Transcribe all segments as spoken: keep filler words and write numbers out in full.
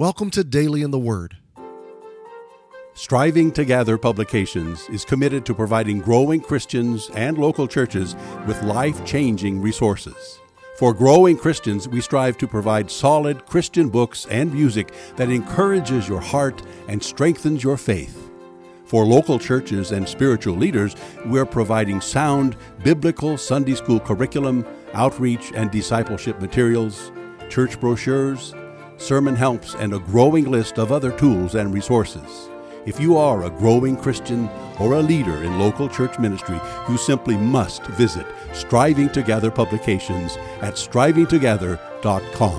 Welcome to Daily in the Word. Striving to Gather Publications is committed to providing growing Christians and local churches with life-changing resources. For growing Christians, we strive to provide solid Christian books and music that encourages your heart and strengthens your faith. For local churches and spiritual leaders, we're providing sound biblical Sunday school curriculum, outreach and discipleship materials, church brochures, sermon helps, and a growing list of other tools and resources. If you are a growing Christian or a leader in local church ministry, you simply must visit Striving to Gather Publications at striving to gather dot com.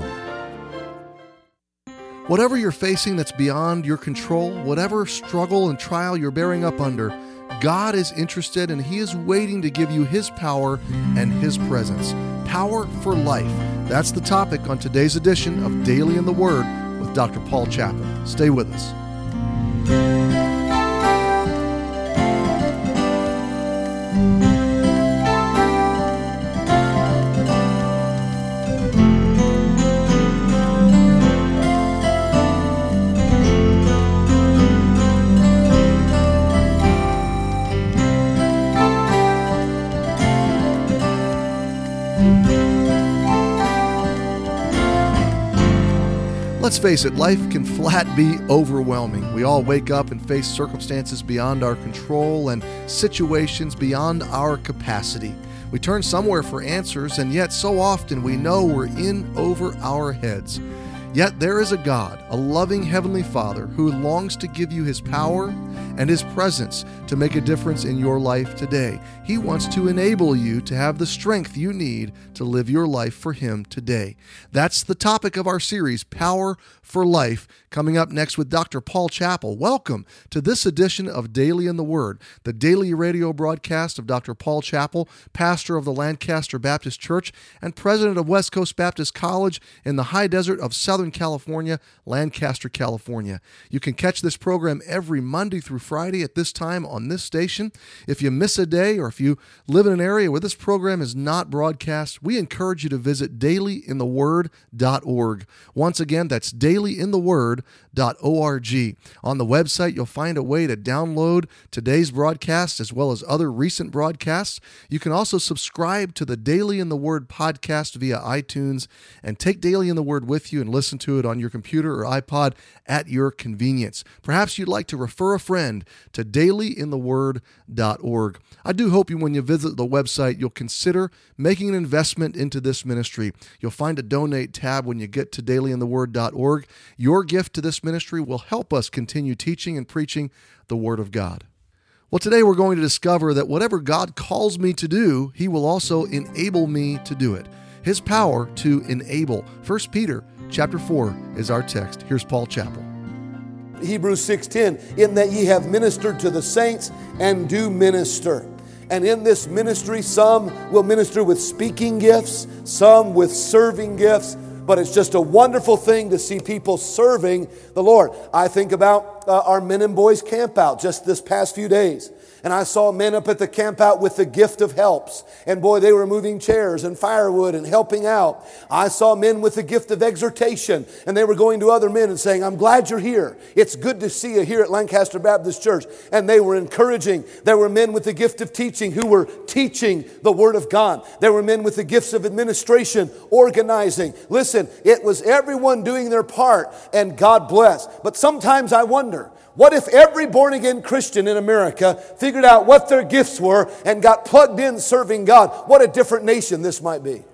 Whatever you're facing that's beyond your control, whatever struggle and trial you're bearing up under, God is interested and He is waiting to give you His power and His presence. Power for life. That's the topic on today's edition of Daily in the Word with Doctor Paul Chappell. Stay with us. Let's face it, life can flat be overwhelming. We all wake up and face circumstances beyond our control and situations beyond our capacity. We turn somewhere for answers, and yet so often we know we're in over our heads. Yet there is a God, a loving Heavenly Father, who longs to give you His power and His presence to make a difference in your life today. He wants to enable you to have the strength you need to live your life for Him today. That's the topic of our series, Power for Life, coming up next with Doctor Paul Chappell. Welcome to this edition of Daily in the Word, the daily radio broadcast of Doctor Paul Chappell, pastor of the Lancaster Baptist Church and president of West Coast Baptist College in the high desert of Southern California, Lancaster, California. You can catch this program every Monday through Friday at this time on this station. If you miss a day or if you live in an area where this program is not broadcast, we encourage you to visit daily in the word dot org. Once again, that's daily in the word dot org. On the website, you'll find a way to download today's broadcast as well as other recent broadcasts. You can also subscribe to the Daily in the Word podcast via iTunes and take Daily in the Word with you and listen to it on your computer or iPod at your convenience. Perhaps you'd like to refer a friend to daily in the word dot org. I do hope you, when you visit the website, you'll consider making an investment into this ministry. You'll find a donate tab when you get to daily in the word dot org. Your gift to this ministry will help us continue teaching and preaching the Word of God. Well, today we're going to discover that whatever God calls me to do, He will also enable me to do it. His power to enable. First Peter chapter four is our text. Here's Paul Chappell. Hebrews six ten, in that ye have ministered to the saints and do minister. And in this ministry, some will minister with speaking gifts, some with serving gifts. But it's just a wonderful thing to see people serving the Lord. I think about uh, our men and boys camp out just this past few days. And I saw men up at the camp out with the gift of helps. And boy, they were moving chairs and firewood and helping out. I saw men with the gift of exhortation. And they were going to other men and saying, I'm glad you're here. It's good to see you here at Lancaster Baptist Church. And they were encouraging. There were men with the gift of teaching who were teaching the Word of God. There were men with the gifts of administration, organizing. Listen, it was everyone doing their part, and God bless. But sometimes I wonder, what if every born-again Christian in America figured out what their gifts were and got plugged in serving God? What a different nation this might be.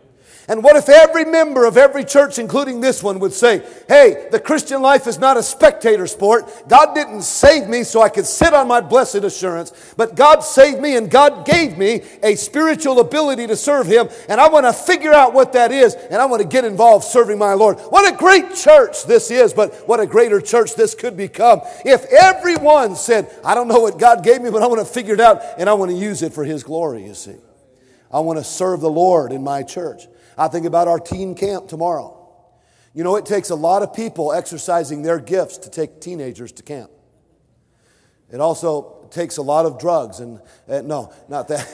And what if every member of every church, including this one, would say, hey, the Christian life is not a spectator sport. God didn't save me so I could sit on my blessed assurance, but God saved me and God gave me a spiritual ability to serve Him, and I want to figure out what that is, and I want to get involved serving my Lord. What a great church this is, but what a greater church this could become if everyone said, I don't know what God gave me, but I want to figure it out, and I want to use it for His glory, you see. I want to serve the Lord in my church. I think about our teen camp tomorrow. You know, it takes a lot of people exercising their gifts to take teenagers to camp. It also takes a lot of drugs and, uh, no, not that.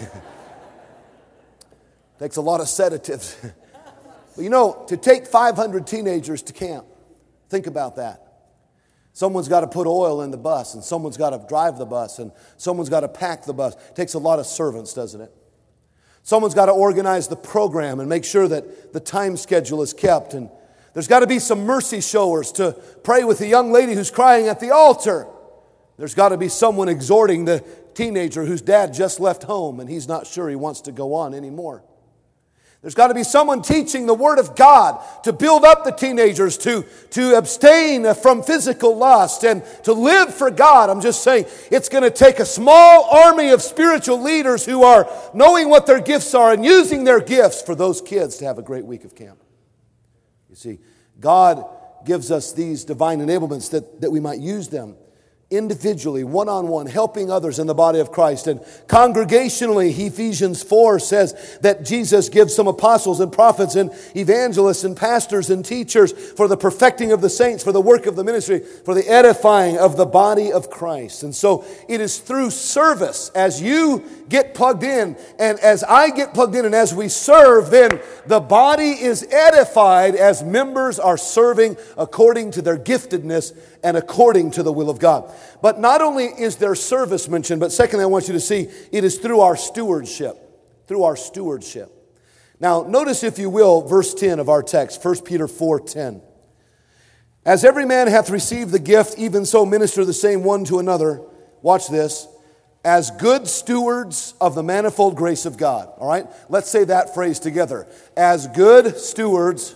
It takes a lot of sedatives. But you know, to take five hundred teenagers to camp, Think about that. Someone's got to put oil in the bus, and someone's got to drive the bus, and someone's got to pack the bus. It takes a lot of servants, doesn't it? Someone's got to organize the program and make sure that the time schedule is kept. And there's got to be some mercy showers to pray with the young lady who's crying at the altar. There's got to be someone exhorting the teenager whose dad just left home and he's not sure he wants to go on anymore. There's got to be someone teaching the Word of God to build up the teenagers, to, to abstain from physical lust and to live for God. I'm just saying, it's going to take a small army of spiritual leaders who are knowing what their gifts are and using their gifts for those kids to have a great week of camp. You see, God gives us these divine enablements that, that we might use them individually, one-on-one, helping others in the body of Christ. And congregationally, Ephesians four says that Jesus gives some apostles and prophets and evangelists and pastors and teachers for the perfecting of the saints, for the work of the ministry, for the edifying of the body of Christ. And so it is through service, as you get plugged in and as I get plugged in and as we serve, then the body is edified as members are serving according to their giftedness and according to the will of God. But not only is there service mentioned, but secondly, I want you to see it is through our stewardship. Through our stewardship. Now, notice, if you will, verse ten of our text, First Peter four ten. As every man hath received the gift, even so minister the same one to another. Watch this. As good stewards of the manifold grace of God. All right? Let's say that phrase together. As good stewards.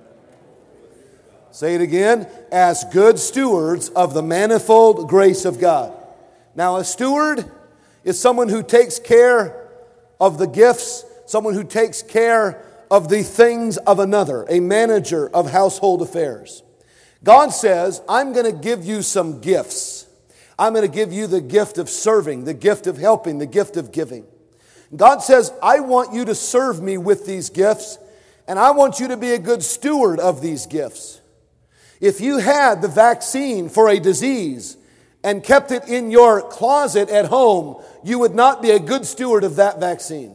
Say it again. As good stewards of the manifold grace of God. Now, a steward is someone who takes care of the gifts, someone who takes care of the things of another, a manager of household affairs. God says, I'm going to give you some gifts. I'm going to give you the gift of serving, the gift of helping, the gift of giving. God says, I want you to serve me with these gifts, and I want you to be a good steward of these gifts. If you had the vaccine for a disease and kept it in your closet at home, you would not be a good steward of that vaccine.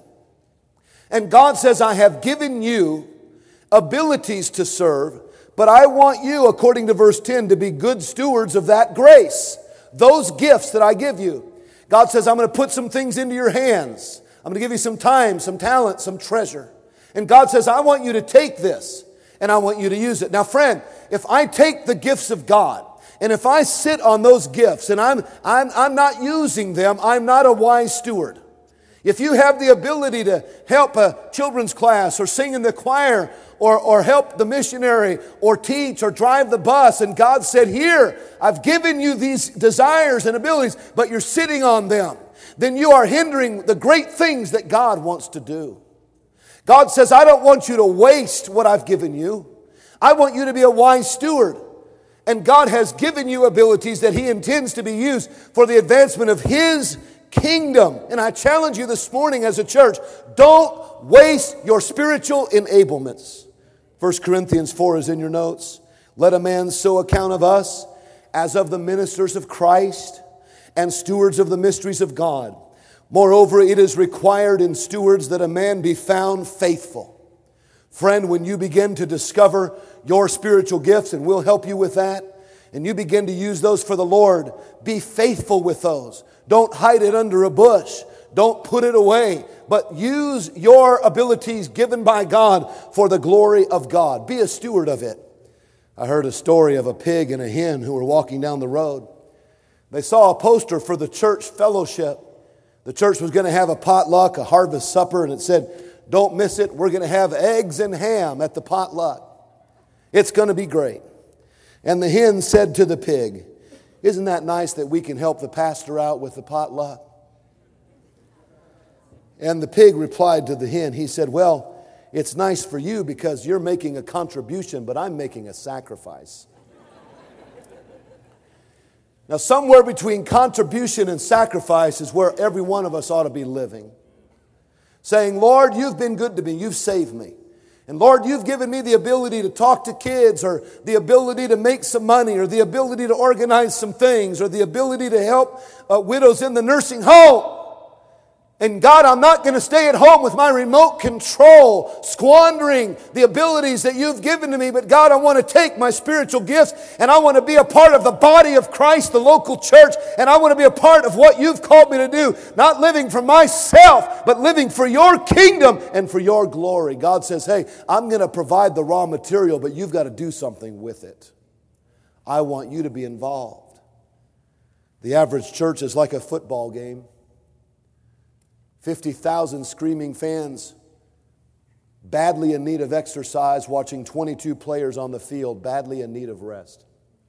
And God says, I have given you abilities to serve, but I want you, according to verse ten, to be good stewards of that grace, those gifts that I give you. God says, I'm going to put some things into your hands. I'm going to give you some time, some talent, some treasure. And God says, I want you to take this. And I want you to use it. Now, friend, if I take the gifts of God, and if I sit on those gifts, and I'm, I'm, I'm not using them, I'm not a wise steward. If you have the ability to help a children's class, or sing in the choir, or, or help the missionary, or teach, or drive the bus, and God said, here, I've given you these desires and abilities, but you're sitting on them, then you are hindering the great things that God wants to do. God says, I don't want you to waste what I've given you. I want you to be a wise steward. And God has given you abilities that He intends to be used for the advancement of His kingdom. And I challenge you this morning as a church, don't waste your spiritual enablements. First Corinthians four is in your notes. Let a man so account of us as of the ministers of Christ and stewards of the mysteries of God. Moreover, it is required in stewards that a man be found faithful. Friend, when you begin to discover your spiritual gifts, and we'll help you with that, and you begin to use those for the Lord, be faithful with those. Don't hide it under a bush. Don't put it away, but use your abilities given by God for the glory of God. Be a steward of it. I heard a story of a pig and a hen who were walking down the road. They saw a poster for the church fellowship. The church was going to have a potluck, a harvest supper, and it said, don't miss it. We're going to have eggs and ham at the potluck. It's going to be great. And the hen said to the pig, isn't that nice that we can help the pastor out with the potluck? And the pig replied to the hen, he said, well, it's nice for you because you're making a contribution, but I'm making a sacrifice. Now, somewhere between contribution and sacrifice is where every one of us ought to be living. Saying, Lord, you've been good to me. You've saved me. And Lord, you've given me the ability to talk to kids, or the ability to make some money, or the ability to organize some things, or the ability to help uh, widows in the nursing home. And God, I'm not going to stay at home with my remote control, squandering the abilities that you've given to me. But God, I want to take my spiritual gifts and I want to be a part of the body of Christ, the local church. And I want to be a part of what you've called me to do. Not living for myself, but living for your kingdom and for your glory. God says, hey, I'm going to provide the raw material, but you've got to do something with it. I want you to be involved. The average church is like a football game. fifty thousand screaming fans, badly in need of exercise, watching twenty-two players on the field, badly in need of rest.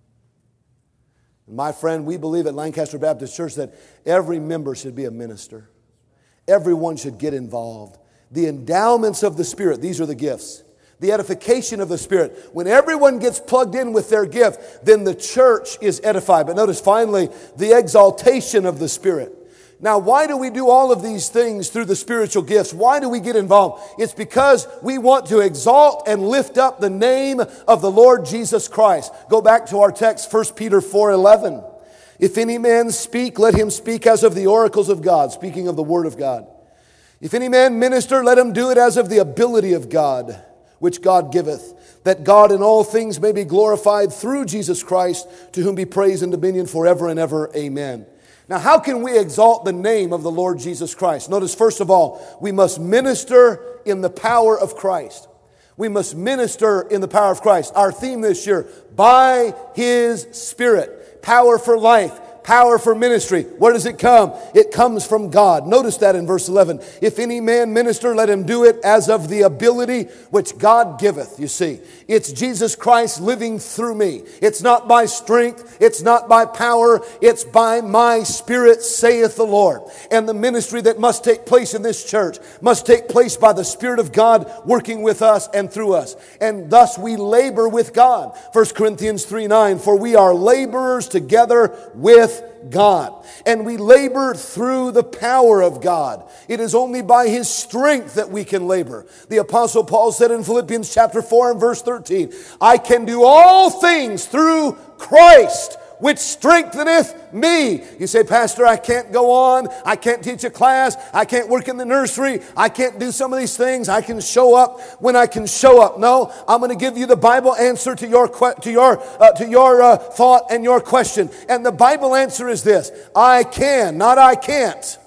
My friend, we believe at Lancaster Baptist Church that every member should be a minister. Everyone should get involved. The endowments of the Spirit, these are the gifts. The edification of the Spirit. When everyone gets plugged in with their gift, then the church is edified. But notice finally, the exaltation of the Spirit. Now, why do we do all of these things through the spiritual gifts? Why do we get involved? It's because we want to exalt and lift up the name of the Lord Jesus Christ. Go back to our text, First Peter four eleven. If any man speak, let him speak as of the oracles of God, speaking of the Word of God. If any man minister, let him do it as of the ability of God, which God giveth, that God in all things may be glorified through Jesus Christ, to whom be praise and dominion forever and ever. Amen. Now, how can we exalt the name of the Lord Jesus Christ? Notice, first of all, we must minister in the power of Christ. We must minister in the power of Christ. Our theme this year, by His Spirit, power for life. Power for ministry. Where does it come? It comes from God. Notice that in verse eleven. If any man minister, let him do it as of the ability which God giveth. You see, it's Jesus Christ living through me. It's not by strength. It's not by power. It's by my Spirit, saith the Lord. And the ministry that must take place in this church must take place by the Spirit of God working with us and through us. And thus we labor with God. First Corinthians three nine. For we are laborers together with God. And we labor through the power of God. It is only by His strength that we can labor. The Apostle Paul said in Philippians chapter four and verse thirteen, I can do all things through Christ, which strengtheneth me. You say, Pastor, I can't go on. I can't teach a class. I can't work in the nursery. I can't do some of these things. I can show up when I can show up. No, I'm going to give you the Bible answer to your to your uh, to your uh, thought and your question. And the Bible answer is this: I can, not I can't.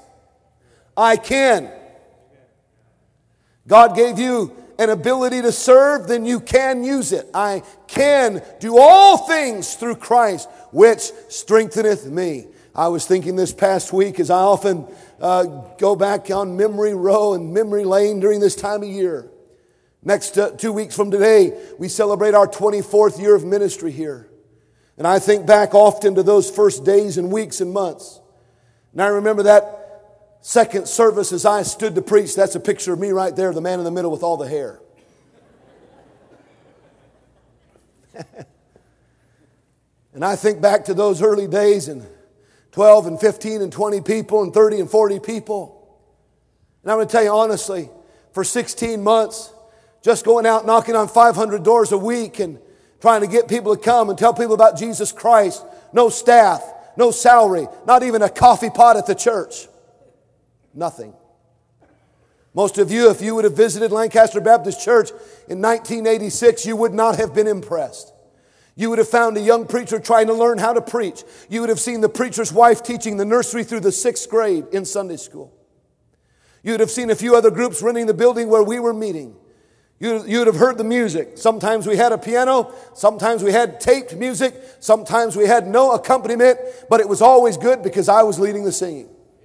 I can. God gave you an ability to serve, then you can use it. I can do all things through Christ, which strengtheneth me. I was thinking this past week, as I often uh, go back on memory row and memory lane during this time of year. Next uh, two weeks from today, we celebrate our twenty-fourth year of ministry here. And I think back often to those first days and weeks and months. And I remember that second service as I stood to preach. That's a picture of me right there, the man in the middle with all the hair. And I think back to those early days and twelve and fifteen and twenty people and thirty and forty people. And I'm going to tell you honestly, for sixteen months, just going out knocking on five hundred doors a week and trying to get people to come and tell people about Jesus Christ. No staff, no salary, not even a coffee pot at the church. Nothing. Most of you, if you would have visited Lancaster Baptist Church in nineteen eighty-six, you would not have been impressed. You would have found a young preacher trying to learn how to preach. You would have seen the preacher's wife teaching the nursery through the sixth grade in Sunday school. You would have seen a few other groups renting the building where we were meeting. You would have heard the music. Sometimes we had a piano. Sometimes we had taped music. Sometimes we had no accompaniment. But it was always good because I was leading the singing.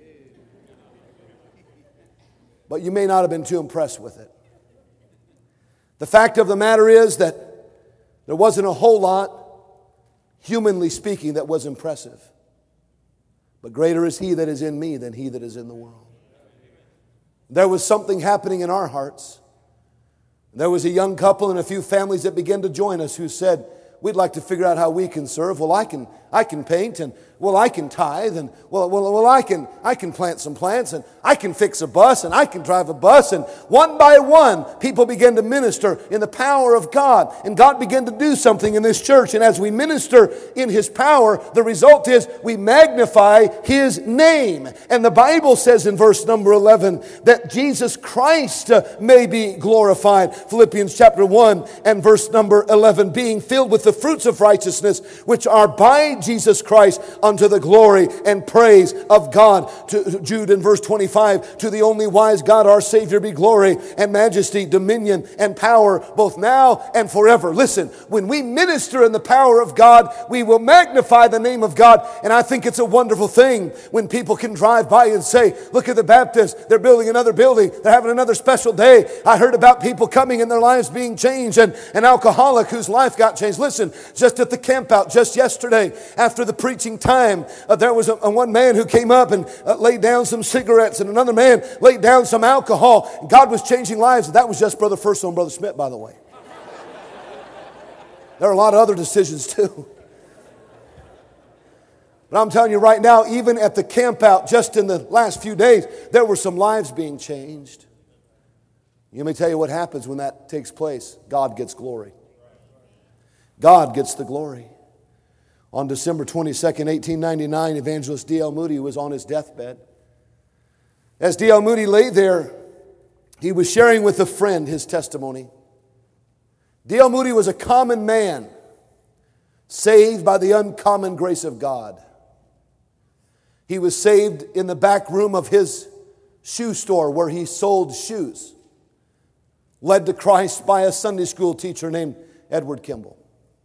But you may not have been too impressed with it. The fact of the matter is that there wasn't a whole lot, humanly speaking, that was impressive. But greater is He that is in me than he that is in the world. There was something happening in our hearts. There was a young couple and a few families that began to join us who said, we'd like to figure out how we can serve. Well, I can, I can paint, and well, I can tithe, and well, well, well, I can, I can plant some plants, and I can fix a bus, and I can drive a bus, and one by one, people began to minister in the power of God, and God began to do something in this church, and as we minister in His power, the result is we magnify His name, and the Bible says in verse number eleven that Jesus Christ uh, may be glorified. Philippians chapter one and verse number eleven, being filled with the fruits of righteousness, which are by Jesus Christ, unto the glory and praise of God. To Jude in verse twenty-five, to the only wise God our Savior be glory and majesty, dominion and power, both now and forever. Listen, when we minister in the power of God, we will magnify the name of God. And I think it's a wonderful thing when people can drive by and say, look at the Baptists, they're building another building, they're having another special day. I heard about people coming and their lives being changed, and an alcoholic whose life got changed. Listen, just at the camp out just yesterday, after the preaching time, Uh, there was a, a one man who came up and uh, laid down some cigarettes, and another man laid down some alcohol. God was changing lives. That was just Brother First and Brother Smith, by the way. There are a lot of other decisions too. But I'm telling you right now, even at the camp out just in the last few days, there were some lives being changed. Let me tell you what happens when that takes place. God gets glory. God gets the glory. On December twenty-second, eighteen ninety-nine, evangelist D L Moody was on his deathbed. As D L Moody lay there, he was sharing with a friend his testimony. D L Moody was a common man, saved by the uncommon grace of God. He was saved in the back room of his shoe store where he sold shoes, led to Christ by a Sunday school teacher named Edward Kimball.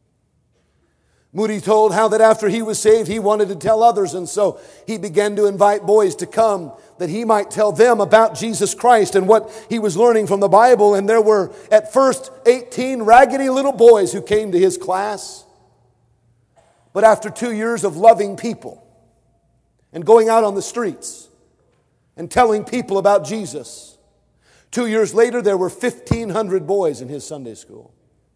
Moody told how that after he was saved, he wanted to tell others, and so he began to invite boys to come that he might tell them about Jesus Christ and what he was learning from the Bible. And there were at first eighteen raggedy little boys who came to his class. But after two years of loving people and going out on the streets and telling people about Jesus, two years later there were fifteen hundred boys in his Sunday school.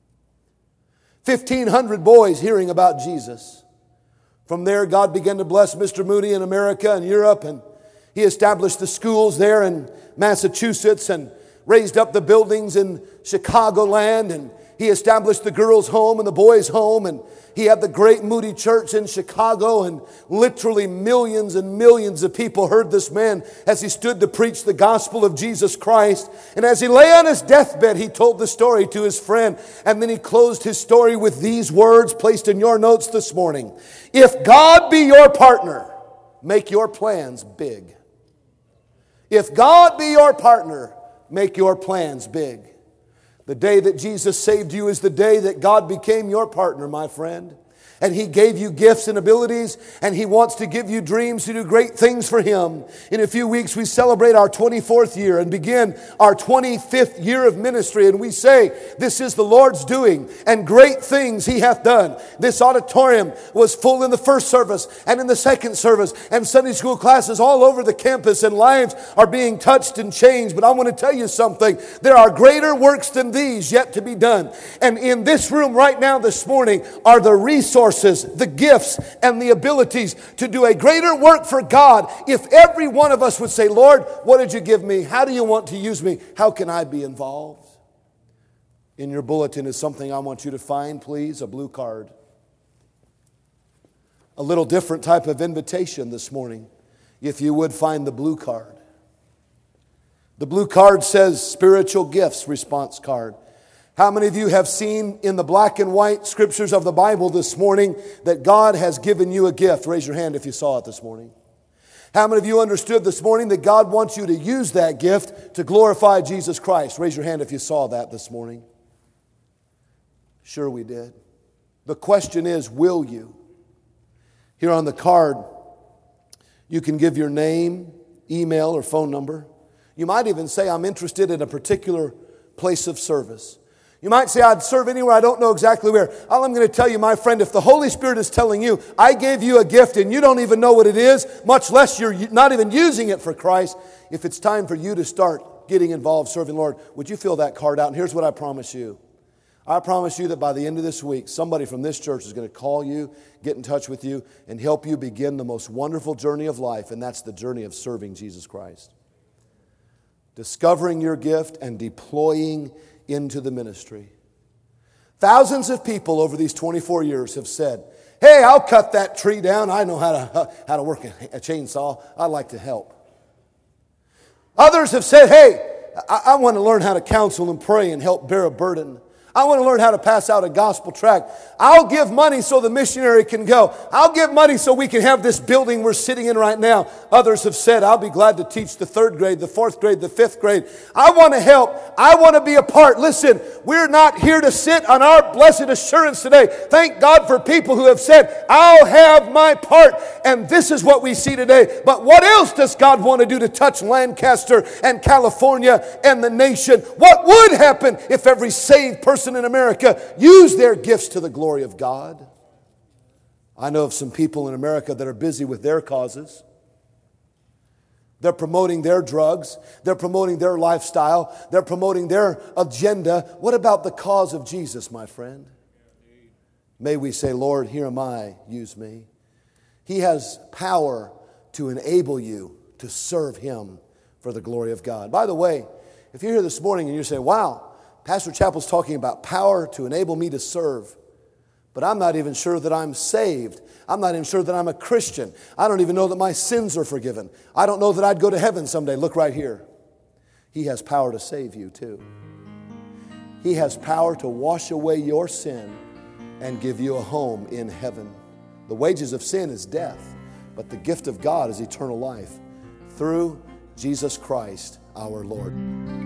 fifteen hundred boys hearing about Jesus. From there, God began to bless Mister Moody in America and Europe, and he established the schools there in Massachusetts and raised up the buildings in Chicagoland, and he established the girls' home and the boys' home, and he had the great Moody Church in Chicago, and literally millions and millions of people heard this man as he stood to preach the gospel of Jesus Christ. And as he lay on his deathbed, he told the story to his friend, and then he closed his story with these words placed in your notes this morning. If God be your partner, make your plans big. If God be your partner, make your plans big. The day that Jesus saved you is the day that God became your partner, my friend. And He gave you gifts and abilities, and He wants to give you dreams to do great things for Him. In a few weeks, we celebrate our twenty-fourth year and begin our twenty-fifth year of ministry. And we say, this is the Lord's doing, and great things He hath done. This auditorium was full in the first service and in the second service, and Sunday school classes all over the campus, and lives are being touched and changed. But I want to tell you something. There are greater works than these yet to be done. And in this room right now this morning are the resources, the gifts, and the abilities to do a greater work for God. If every one of us would say, Lord, what did you give me? How do you want to use me? How can I be involved? In your bulletin is something I want you to find, please, a blue card. A little different type of invitation this morning, if you would find the blue card. The blue card says spiritual gifts response card. How many of you have seen in the black and white scriptures of the Bible this morning that God has given you a gift? Raise your hand if you saw it this morning. How many of you understood this morning that God wants you to use that gift to glorify Jesus Christ? Raise your hand if you saw that this morning. Sure we did. The question is, will you? Here on the card, you can give your name, email, or phone number. You might even say, I'm interested in a particular place of service. You might say, I'd serve anywhere, I don't know exactly where. All I'm going to tell you, my friend, if the Holy Spirit is telling you, I gave you a gift and you don't even know what it is, much less you're not even using it for Christ, if it's time for you to start getting involved serving the Lord, would you fill that card out? And here's what I promise you. I promise you that by the end of this week, somebody from this church is going to call you, get in touch with you, and help you begin the most wonderful journey of life, and that's the journey of serving Jesus Christ. Discovering your gift and deploying into the ministry. Thousands of people over these twenty-four years have said, hey, I'll cut that tree down. I know how to, how to work a chainsaw. I'd like to help. Others have said, hey, I, I want to learn how to counsel and pray and help bear a burden. I want to learn how to pass out a gospel tract. I'll give money so the missionary can go. I'll give money so we can have this building we're sitting in right now. Others have said, I'll be glad to teach the third grade, the fourth grade, the fifth grade. I want to help. I want to be a part. Listen, we're not here to sit on our blessed assurance today. Thank God for people who have said, I'll have my part. And this is what we see today. But what else does God want to do to touch Lancaster and California and the nation? What would happen if every saved person in America use their gifts to the glory of God? I know of some people in America that are busy with their causes. They're promoting their drugs. They're promoting their lifestyle. They're promoting their agenda. What about the cause of Jesus, my friend? May we say, Lord, here am I, use me. He has power to enable you to serve Him for the glory of God. By the way, if you're here this morning and you're saying, wow, Pastor Chappell's talking about power to enable me to serve, but I'm not even sure that I'm saved. I'm not even sure that I'm a Christian. I don't even know that my sins are forgiven. I don't know that I'd go to heaven someday. Look right here. He has power to save you too. He has power to wash away your sin and give you a home in heaven. The wages of sin is death, but the gift of God is eternal life through Jesus Christ our Lord.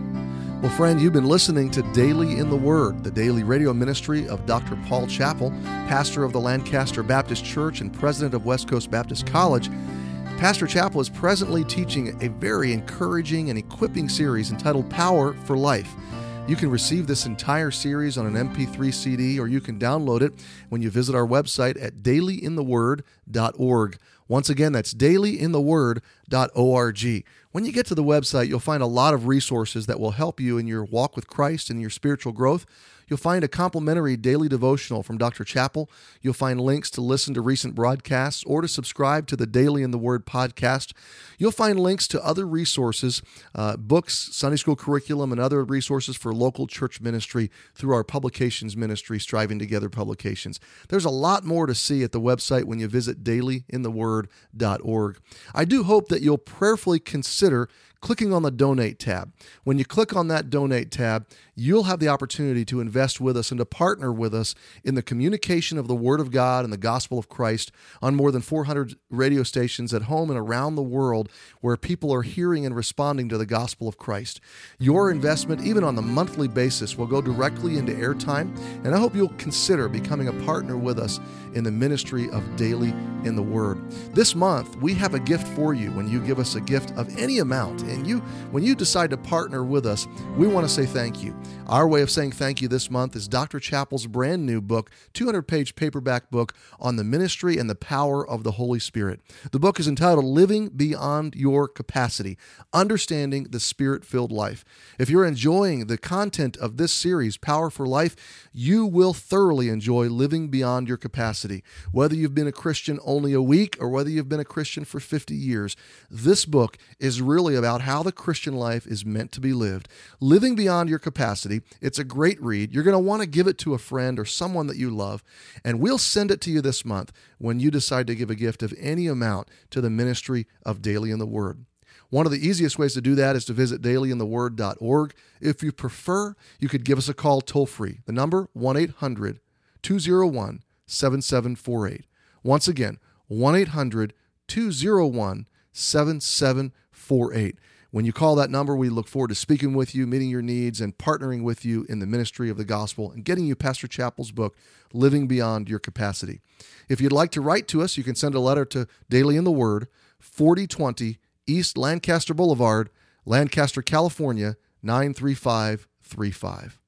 Well, friend, you've been listening to Daily in the Word, the daily radio ministry of Doctor Paul Chappell, pastor of the Lancaster Baptist Church and president of West Coast Baptist College. Pastor Chappell is presently teaching a very encouraging and equipping series entitled Power for Life. You can receive this entire series on an M P three C D, or you can download it when you visit our website at daily in the word dot org. Once again, that's daily in the word dot org. When you get to the website, you'll find a lot of resources that will help you in your walk with Christ and your spiritual growth. You'll find a complimentary daily devotional from Doctor Chappell. You'll find links to listen to recent broadcasts or to subscribe to the Daily in the Word podcast. You'll find links to other resources, uh, books, Sunday school curriculum, and other resources for local church ministry through our publications ministry, Striving Together Publications. There's a lot more to see at the website when you visit daily in the word dot org. I do hope that you'll prayerfully consider clicking on the Donate tab. When you click on that Donate tab, you'll have the opportunity to invest with us and to partner with us in the communication of the Word of God and the gospel of Christ on more than four hundred radio stations at home and around the world where people are hearing and responding to the gospel of Christ. Your investment, even on the monthly basis, will go directly into airtime, and I hope you'll consider becoming a partner with us in the ministry of Daily in the Word. This month, we have a gift for you when you give us a gift of any amount. And you, when you decide to partner with us, we want to say thank you. Our way of saying thank you this month is Doctor Chappell's brand new book, two hundred page paperback book on the ministry and the power of the Holy Spirit. The book is entitled Living Beyond Your Capacity, Understanding the Spirit-Filled Life. If you're enjoying the content of this series, Power for Life, you will thoroughly enjoy living beyond your capacity. Whether you've been a Christian only a week or whether you've been a Christian for fifty years, this book is really about how the Christian life is meant to be lived. Living Beyond Your Capacity. It's a great read. You're going to want to give it to a friend or someone that you love, and we'll send it to you this month when you decide to give a gift of any amount to the ministry of Daily in the Word. One of the easiest ways to do that is to visit daily in the word dot org. If you prefer, you could give us a call toll-free. The number, one eight hundred two oh one seven seven four eight. Once again, one eight hundred two oh one seven seven four eight. When you call that number, we look forward to speaking with you, meeting your needs, and partnering with you in the ministry of the gospel and getting you Pastor Chappell's book, Living Beyond Your Capacity. If you'd like to write to us, you can send a letter to Daily in the Word, forty twenty East Lancaster Boulevard, Lancaster, California, nine three five three five.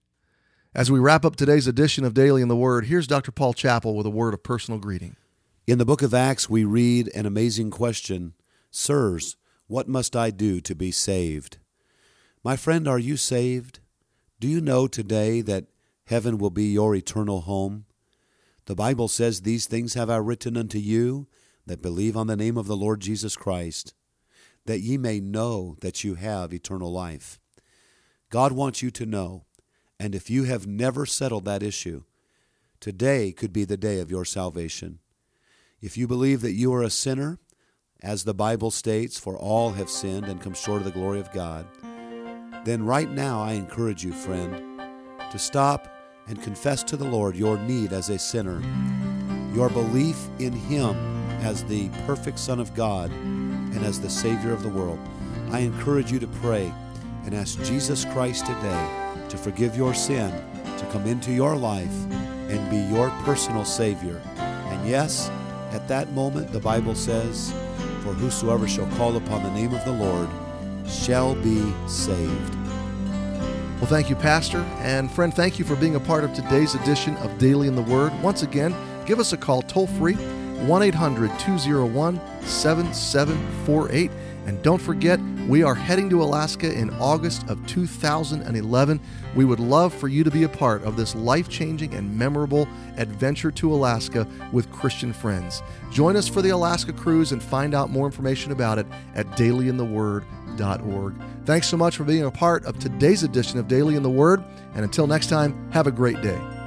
As we wrap up today's edition of Daily in the Word, here's Doctor Paul Chappell with a word of personal greeting. In the book of Acts, we read an amazing question. Sirs, what must I do to be saved? My friend, are you saved? Do you know today that heaven will be your eternal home. The Bible says, "These things have I written unto you that believe on the name of the Lord Jesus Christ, that ye may know that you have eternal life." God wants you to know, and if you have never settled that issue, today could be the day of your salvation. If you believe that you are a sinner, as the Bible states, "For all have sinned and come short of the glory of God," then right now I encourage you, friend, to stop and confess to the Lord your need as a sinner, your belief in Him as the perfect Son of God and as the Savior of the world. I encourage you to pray and ask Jesus Christ today to forgive your sin, to come into your life and be your personal Savior. And yes, at that moment, the Bible says, "For whosoever shall call upon the name of the Lord shall be saved." Well, thank you, Pastor. And friend, thank you for being a part of today's edition of Daily in the Word. Once again, give us a call toll-free, one eight hundred two oh one seven seven four eight. And don't forget, we are heading to Alaska in August of two thousand eleven. We would love for you to be a part of this life-changing and memorable adventure to Alaska with Christian friends. Join us for the Alaska cruise and find out more information about it at daily in the word dot org. Thanks so much for being a part of today's edition of Daily in the Word. And until next time, have a great day.